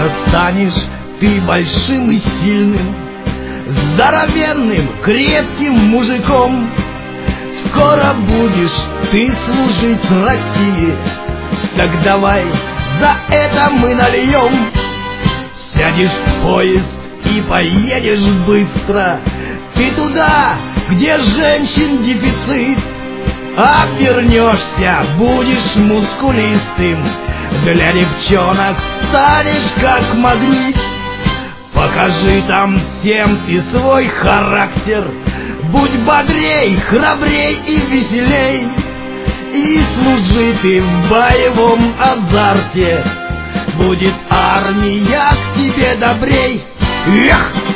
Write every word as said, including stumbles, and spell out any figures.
Скоро станешь ты большим и сильным, здоровенным, крепким мужиком. Скоро будешь ты служить России, так давай за это мы нальем. Сядешь в поезд и поедешь быстро ты туда, где женщин дефицит, а вернешься, будешь мускулистым, для девчонок станешь как магнит. Покажи там всем ты свой характер, будь бодрей, храбрей и веселей, и служи ты в боевом азарте, будет армия к тебе добрей. Эх!